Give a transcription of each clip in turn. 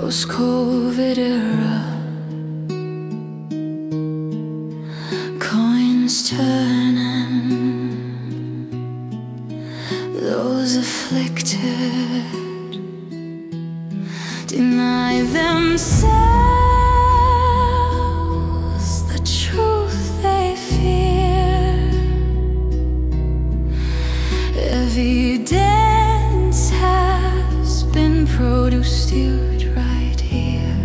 Post-COVID era, coins turning, those afflicted deny themselves the truth they fear. Evidence has been produced right here.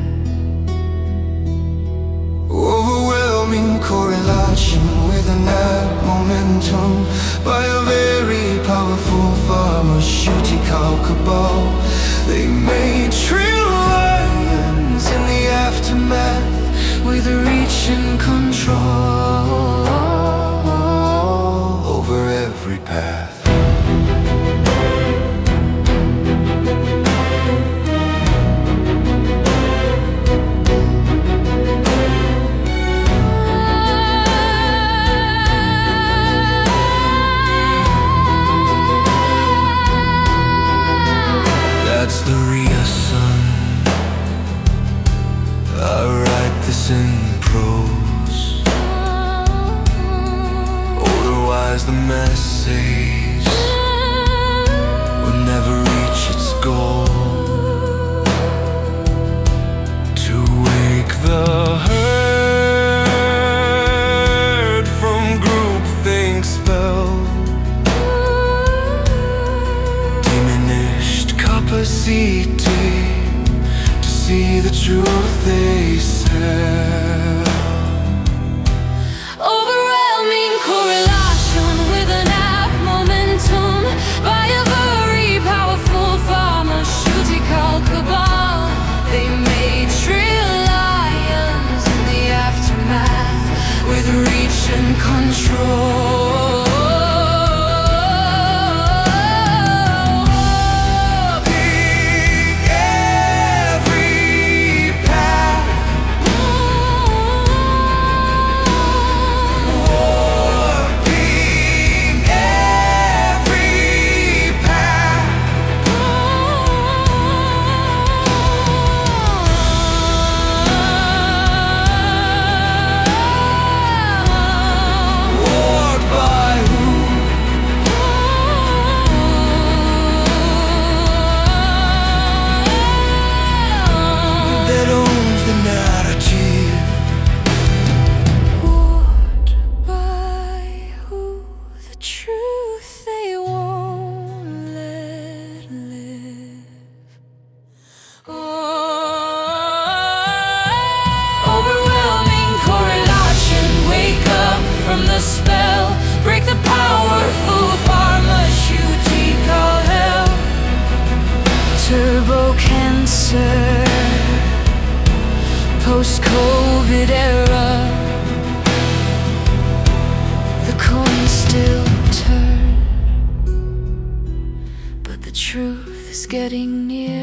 Overwhelming correlation with an app momentum by a very powerful pharmaceutical cabal. They made trillions in the aftermath With reach and control over every path. That's the real sun. I write this in prose. Otherwise the message will never reach its goal. To wake the herd from groupthink spell, diminished capacity to see the truth they sell. Overwhelming correlation with an app momentum by a very powerful pharmaceutical cabal. They made trillions in the aftermath with reach and control. Spell, break the powerful pharmaceutical hell. Turbo cancer, post-COVID era. The coins still turn, but the truth is getting near.